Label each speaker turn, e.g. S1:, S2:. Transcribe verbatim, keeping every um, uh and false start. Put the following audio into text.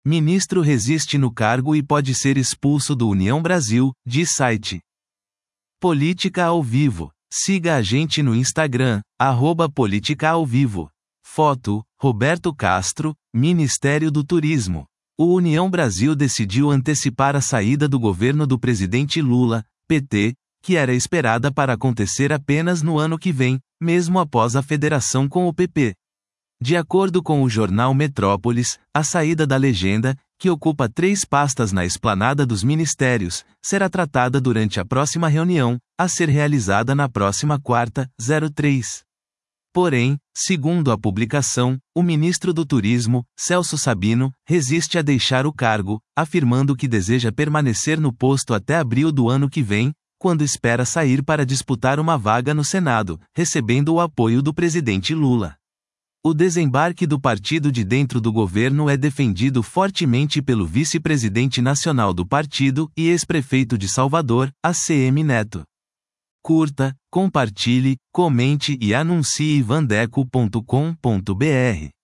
S1: Ministro resiste no cargo e pode ser expulso do União Brasil, diz site. Política ao vivo. Siga a gente no Instagram, arroba Política ao Vivo. Foto, Roberto Castro, Ministério do Turismo. O União Brasil decidiu antecipar a saída do governo do presidente Lula, P T, que era esperada para acontecer apenas no ano que vem, mesmo após a federação com o P P. De acordo com o jornal Metrópolis, a saída da legenda, que ocupa três pastas na esplanada dos ministérios, será tratada durante a próxima reunião, a ser realizada na próxima quarta, três. Porém, segundo a publicação, o ministro do Turismo, Celso Sabino, resiste a deixar o cargo, afirmando que deseja permanecer no posto até abril do ano que vem, quando espera sair para disputar uma vaga no Senado, recebendo o apoio do presidente Lula. O desembarque do partido de dentro do governo é defendido fortemente pelo vice-presidente nacional do partido e ex-prefeito de Salvador, A C M Neto. Curta, compartilhe, comente e anuncie vandeco ponto com ponto br.